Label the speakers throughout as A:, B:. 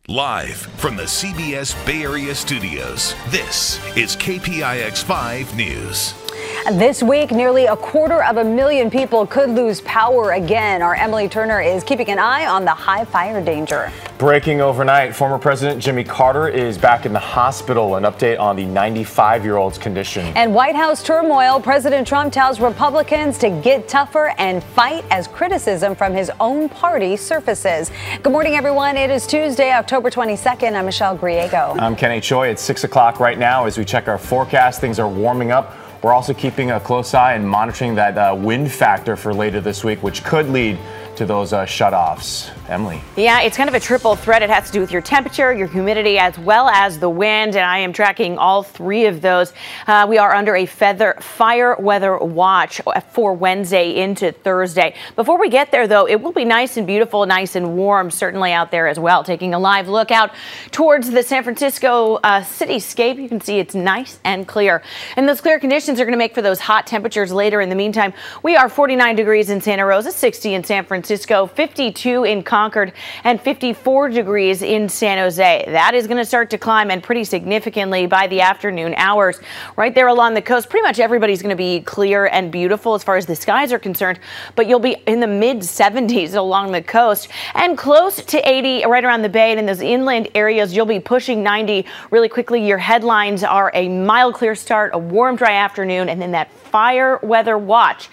A: Live from the CBS Bay Area studios, this is KPIX 5 News.
B: This week, nearly 250,000 people could lose power again. Our Emily Turner is keeping an eye on the high fire danger.
C: Breaking overnight, former President Jimmy Carter is back in the hospital. An update on the 95-year-old's condition.
B: And White House turmoil, President Trump tells Republicans to get tougher and fight as criticism from his own party surfaces. Good morning, everyone. It is Tuesday, October 22nd. I'm Michelle Griego.
C: I'm Kenny Choi. It's 6 o'clock right now as we check our forecast. Things are warming up. We're also keeping a close eye and monitoring that wind factor for later this week, which could lead to those shutoffs. Emily. Yeah, it's kind of a triple threat. It has to do with your temperature, your humidity, as well as the wind. And I am tracking all three of those. We are under a fire weather watch for Wednesday into Thursday. Before we get there, though, it will be nice and beautiful, nice and warm, certainly out there as well. Taking a live look out towards the San Francisco cityscape, you can see it's nice and clear. And those clear conditions are going to make for those hot temperatures later. In the meantime, we are 49 degrees in Santa Rosa, 60 in San Francisco, 52 in Concord, and 54 degrees in San Jose. That is going to start to climb, and pretty significantly by the afternoon hours. Right there along the coast, pretty much everybody's going to be clear and beautiful as far as the skies are concerned, but you'll be in the mid 70s along the coast and close to 80 right around the bay. And in those inland areas, you'll be pushing 90 really quickly. Your headlines are a mild, clear start, a warm, dry afternoon, and then that fire weather watch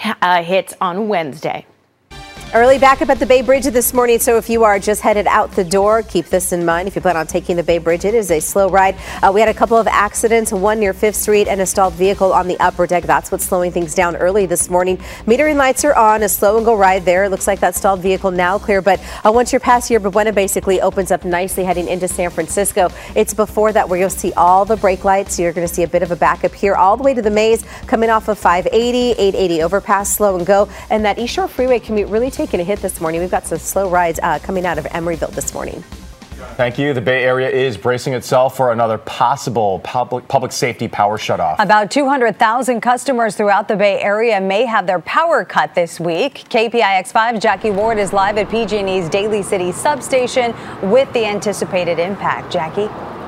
C: hits on Wednesday.
D: Early backup at the Bay Bridge this morning, so if you are just headed out the door, keep this in mind. If you plan on taking the Bay Bridge, it is a slow ride. We had a couple of accidents, one near 5th Street and a stalled vehicle on the upper deck. That's what's slowing things down early this morning. Metering lights are on, a slow and go ride there. It looks like that stalled vehicle now clear, but once you're past Yerba Buena, basically opens up nicely heading into San Francisco. It's before that where you'll see all the brake lights, so you're going to see a bit of a backup here all the way to the Maze, coming off of 580, 880 overpass, slow and go, and that East Shore Freeway commute really taking a hit this morning. We've got some slow rides coming out of Emeryville this morning.
C: Thank you. The Bay Area is bracing itself for another possible public safety power shutoff.
B: About 200,000 customers throughout the Bay Area may have their power cut this week. KPIX5's Jackie Ward is live at PG&E's Daly City substation with the anticipated impact. Jackie?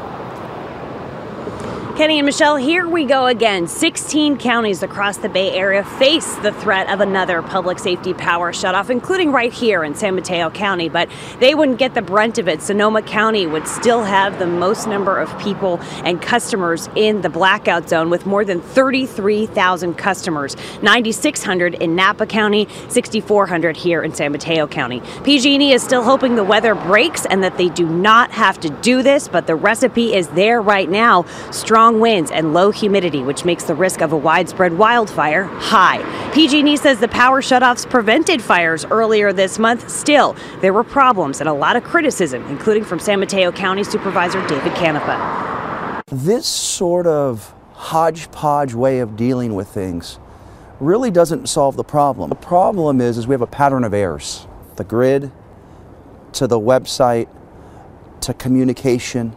E: Kenny and Michelle, here we go again. 16 counties across the Bay Area face the threat of another public safety power shutoff, including right here in San Mateo County, but they wouldn't get the brunt of it. Sonoma County would still have the most number of people and customers in the blackout zone, with more than 33,000 customers, 9,600 in Napa County, 6,400 here in San Mateo County. PG&E is still hoping the weather breaks and that they do not have to do this, but the recipe is there right now. Strong winds and low humidity, which makes the risk of a widespread wildfire high. PG&E says the power shutoffs prevented fires earlier this month. Still, there were problems and a lot of criticism, including from San Mateo County Supervisor David Canepa.
F: This sort of hodgepodge way of dealing with things really doesn't solve the problem. The problem is we have a pattern of errors. The grid, to the website, to communication.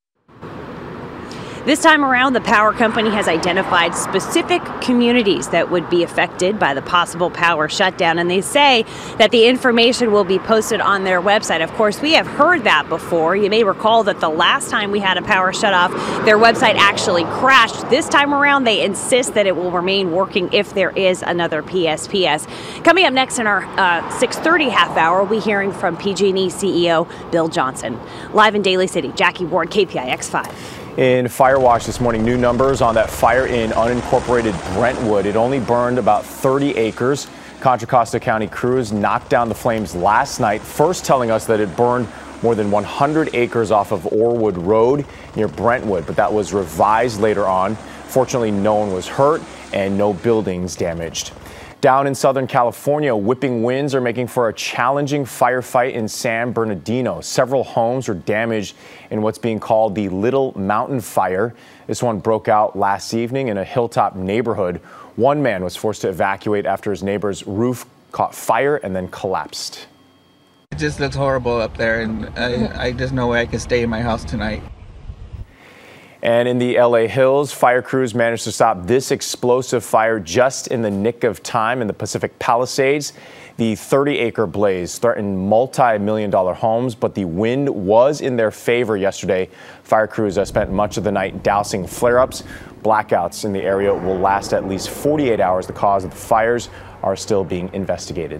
E: This time around, the power company has identified specific communities that would be affected by the possible power shutdown, and they say that the information will be posted on their website. Of course, we have heard that before. You may recall that the last time we had a power shutoff, their website actually crashed. This time around, they insist that it will remain working if there is another PSPS. Coming up next in our 6:30 half hour, we'll be hearing from PG&E CEO Bill Johnson. Live in Daly City, Jackie Ward, KPIX5.
C: In Firewatch this morning, new numbers on that fire in unincorporated Brentwood. It only burned about 30 acres. Contra Costa County crews knocked down the flames last night, first telling us that it burned more than 100 acres off of Orwood Road near Brentwood, but that was revised later on. Fortunately, no one was hurt and no buildings damaged. Down in Southern California, whipping winds are making for a challenging firefight in San Bernardino. Several homes were damaged in what's being called the Little Mountain Fire. This one broke out last evening in a hilltop neighborhood. One man was forced to evacuate after his neighbor's roof caught fire and then collapsed.
G: It just looks horrible up there, and I just no way I can stay in my house tonight.
C: And in the LA Hills, fire crews managed to stop this explosive fire just in the nick of time in the Pacific Palisades. The 30-acre blaze threatened multi-million-dollar homes, but the wind was in their favor yesterday. Fire crews spent much of the night dousing flare-ups. Blackouts in the area will last at least 48 hours. The cause of the fires are still being investigated.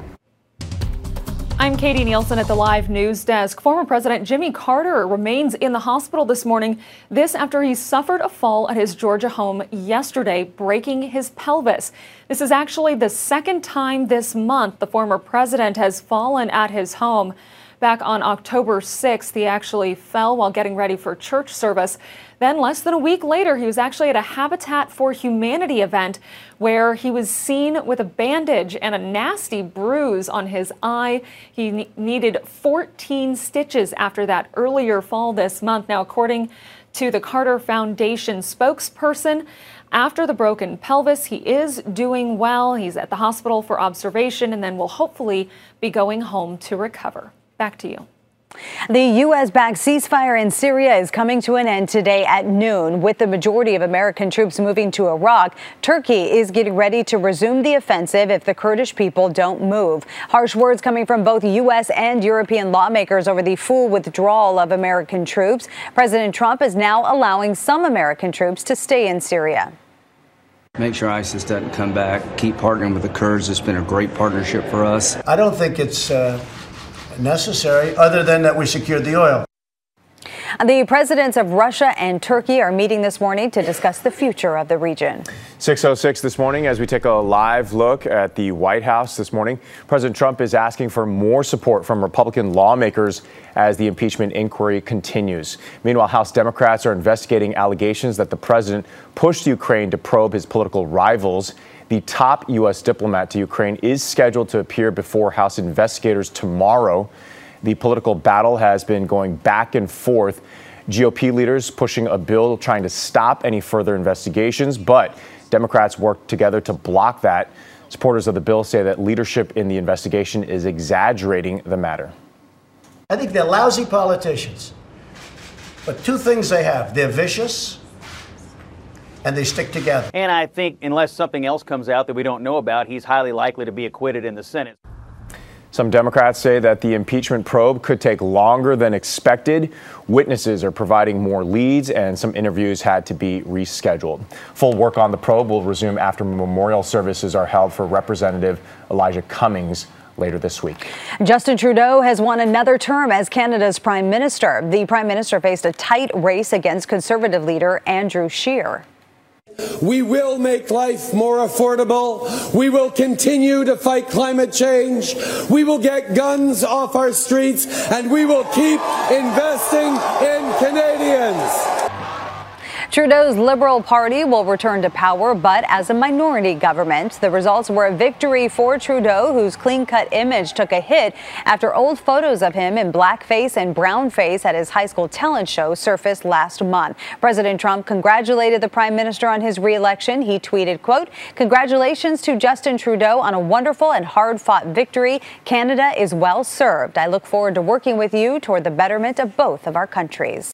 G: I'm Katie Nielsen at the Live News Desk. Former President Jimmy Carter remains in the hospital this morning. This after he suffered a fall at his Georgia home yesterday, breaking his pelvis. This is actually the second time this month the former president has fallen at his home. Back on October 6th, he actually fell while getting ready for church service. Then less than a week later, he was actually at a Habitat for Humanity event where he was seen with a bandage and a nasty bruise on his eye. He needed 14 stitches after that earlier fall this month. Now, according to the Carter Foundation spokesperson, after the broken pelvis, he is doing well. He's at the hospital for observation and then will hopefully be going home to recover. Back to you.
B: The U.S.-backed ceasefire in Syria is coming to an end today at noon. With the majority of American troops moving to Iraq, Turkey is getting ready to resume the offensive if the Kurdish people don't move. Harsh words coming from both U.S. and European lawmakers over the full withdrawal of American troops. President Trump is now allowing some American troops to stay in Syria.
H: Make sure ISIS doesn't come back. Keep partnering with the Kurds. It's been a great partnership for us.
I: I don't think it's necessary, other than that we secured the oil.
B: The presidents of Russia and Turkey are meeting this morning to discuss the future of the region.
C: 6:06 this morning as we take a live look at the White House this morning. President Trump is asking for more support from Republican lawmakers as the impeachment inquiry continues. Meanwhile, House Democrats are investigating allegations that the president pushed Ukraine to probe his political rivals. The top U.S. diplomat to Ukraine is scheduled to appear before House investigators tomorrow. The political battle has been going back and forth. GOP leaders pushing a bill trying to stop any further investigations, but Democrats worked together to block that. Supporters of the bill say that leadership in the investigation is exaggerating the matter.
I: I think they're lousy politicians. But two things they have: they're vicious and they stick together.
J: And I think unless something else comes out that we don't know about, he's highly likely to be acquitted in the Senate.
C: Some Democrats say that the impeachment probe could take longer than expected. Witnesses are providing more leads, and some interviews had to be rescheduled. Full work on the probe will resume after memorial services are held for Representative Elijah Cummings later this week.
B: Justin Trudeau has won another term as Canada's prime minister. The prime minister faced a tight race against Conservative leader Andrew Scheer.
K: We will make life more affordable. We will continue to fight climate change. We will get guns off our streets, and we will keep investing in Canadians.
B: Trudeau's Liberal Party will return to power, but as a minority government. The results were a victory for Trudeau, whose clean-cut image took a hit after old photos of him in blackface and brownface at his high school talent show surfaced last month. President Trump congratulated the prime minister on his re-election. He tweeted, quote, "Congratulations to Justin Trudeau on a wonderful and hard-fought victory. Canada is well served. I look forward to working with you toward the betterment of both of our countries."